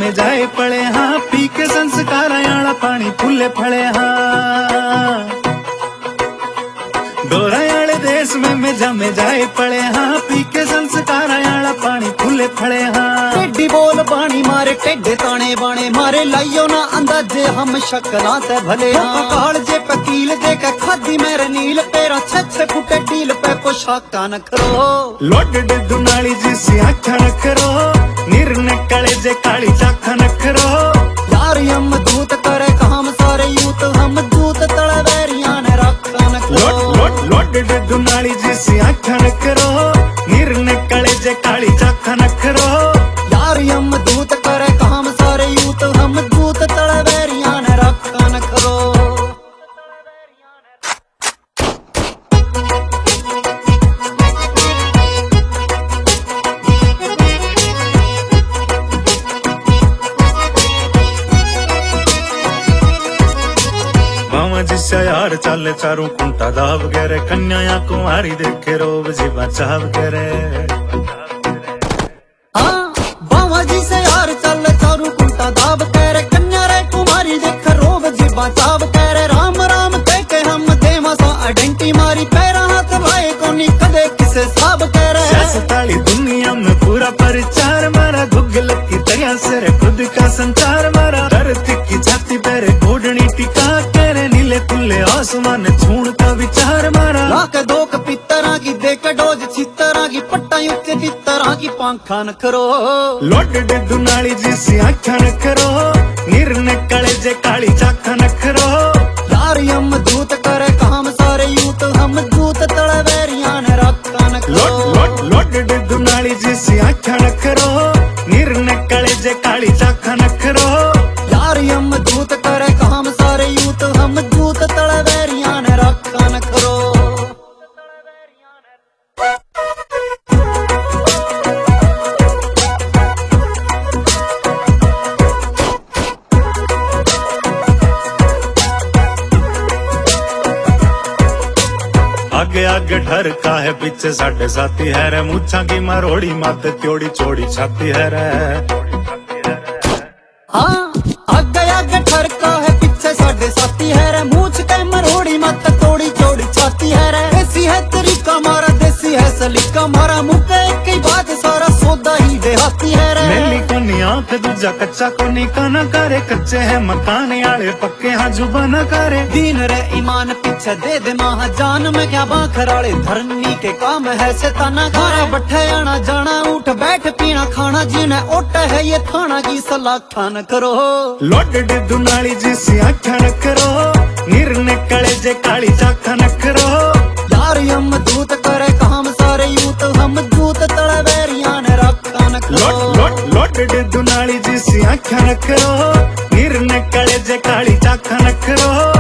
जामे जाए पड़े हाँ, पी के संस्कार आला पानी फुले फले हाँ। डोरा आले देश में जामे जाए पड़े हाँ, पी के संस्कार आला पानी फुले फले हाँ। टेढ़ी बोल बाणी मारे टेढ़े ताने बाणे मारे, लाइयो ना अंदाजे हम शक्ला ते भले हाँ। काल जे पकील जे के खादी मेरे नील पेरा, 6 फुटे डील पे पोशाका न करो। लोड दुनाली जिसी आखा न करो, निर्णय कले जे काली चाखा न करो। यार हम दूत करे काम सारे यूथ, हम दूत तले बैरियां ने रखा न करो। लोड दुनाली जिसी आखा न करो, निर्णय कले जे काली चाखा न करो। यार हम दूत करे काम सारे यूथ, हम दूत तले बैरियां ने रखा न करो। जिससे यार चल चारों कुंटा दाब गरे, कन्या कुमारी देखे रोब जी बचाव करे। हाँ बाबा जी से यार चल चारों कुंटा दाब करे, कन्या रे कुमारी देखे रोब जी बचाव करे। राम राम कह के हम देवा सा अडेंटी मारी, पैरा हाथ लाए कोनी कदे किसे साब करे। ताली दुनिया में पूरा परिचार मारा, गुगल की तरह से खुद का संचार मारा। धरती की छाती पर घोड़नी टिका करे, नीले तुल्ले आसमान छूण का विचार मारा। लाख दो पितरा की देख डोज छितरा की, पट्टा युक्त तितरा की पांखा न करो। लोड दुनाली जिसी आखा न करो, निर्णय कले जे काली चाखा न करो। यार हम दूत करे काम सारे यूथ, हम दूत तले बैरियां ने रखा न करो। लोड दुनाली जिसी आखा न करो, निर्णय कले जे काली चाखा न करो। यार हम दूत करे काम सारे यूथ, हम दूत तले बैरियां ने रखा न करो। आगे आगे ठर का है पीछे साढ़े साथी है रे, मुछा की मरोड़ी मत त्योड़ी चौड़ी छाती है रे। हाँ आगे आगे ठर का है पीछे साढ़े साथी है रे, मूछ के मरोड़ी मत तोड़ी चौड़ी छाती है रे। देसी है तरीका मारा देसी है सलीका मारा, मुके एक ही बात सारा सौदा ही देहाती है रे। मेली कोनी आंख दूजा कच्चा कोनी काना करे, कच्चे है मकान आले पक्के हाँ जुबा न करे। दीन रे ईमान पीछे दे दे माह जान में क्या बाखराले, धरनी के काम है शैताना खाना। बैठे आना जाना उठ बैठ पीना खाना, जिन्हें ओट है ये थाना की सलाखा न करो। लोड दुनाली जिसी आखा न करो, निर्णय कले जे काली चाखा न करो। यार हम दूत करे काम सारे यूथ, हम दूत तले बैरियां ने रखा न करो। लोड दुनाली जिसी आखा न करो, निर्णय कले जे काली चाखा न करो।